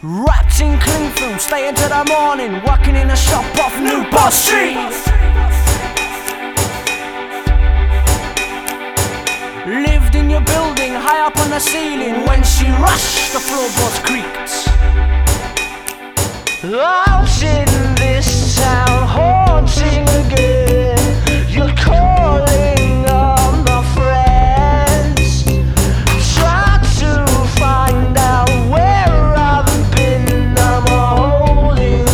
Wrapped in cling film, staying till the morning, working in a shop off New Bus Street. Lived in your building, high up on the ceiling. When she rushed, the floorboards creaked. Out in this town, haunting again. You're calling on my friends. Try to find out where I've been. I'm holding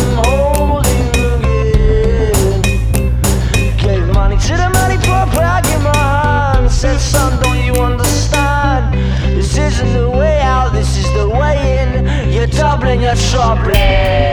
again. Gave money to the money poor bag in my hand. Said, son, don't you understand? This isn't the way out, this is the way in. You're doubling your troubling.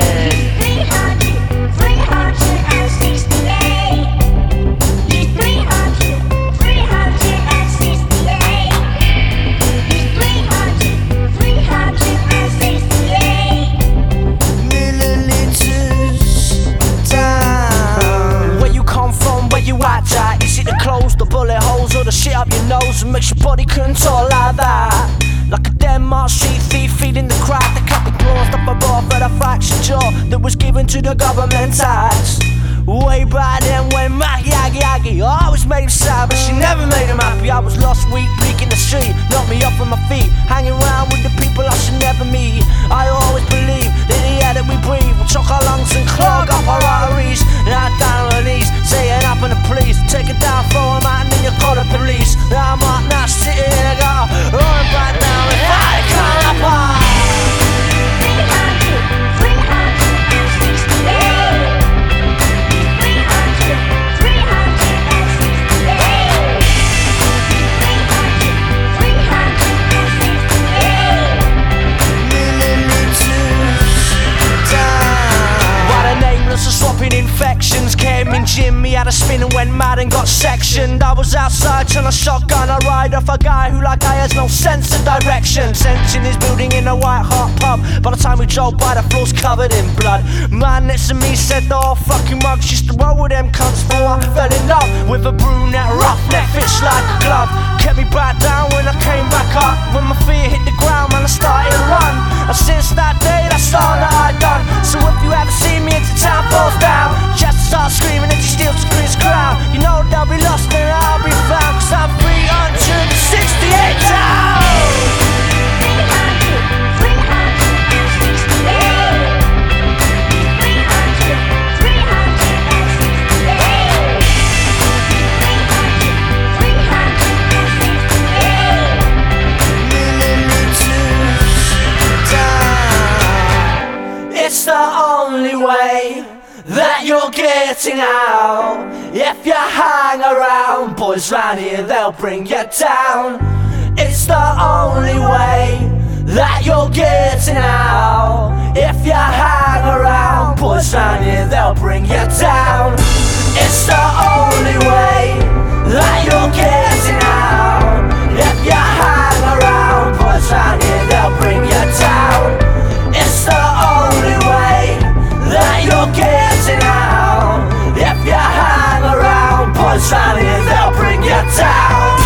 The bullet holes or the shit up your nose and makes your body control like that. Like a Denmark street thief feeding the crowd. They cut the claws off a bar for the fractured jaw that was given to the government tax. Way back then when Maggie always made him sad, but she never made him happy. I was lost, weak, bleak in the street, knocked me off on my feet, hanging around with the people I should never meet. I always believed that the air that we breathe will choke our lungs and clog up our arteries. Now down on these, saying up on the police, take it down, throw him out and then you call the police. Now I'm up, now sitting in a gutter, rolling back down if I can't up high. Infections came in Jimmy had a spin and went mad and got sectioned. I was outside trying to shotgun a ride off a guy who like I has no sense of direction. Sensing his building in a white hot pub. By the time we drove by, the floor's covered in blood. Man next to me said the whole fucking mugs used to roll with them cunts before I fell in love with a brunette roughneck fits like a glove. Kept me back down when I came back up. When my feet hit the ground, man, I started to run. And since that day, that's all that I done. So if you ever see me into town falls down, just start screaming and you steal to his crowd. You know they'll be lost and I'll be found, cause I'm 368 down. It's the only way that you're getting out. If you hang around, boys round here, they'll bring you down. It's the only way that you're getting out. If you hang around, boys round here, they'll bring you down. It's the only way that you're getting out. If you hang around, boys round here, they'll bring you down. It's the only way that you're getting out. If you hang around, boys round here, they'll bring you down.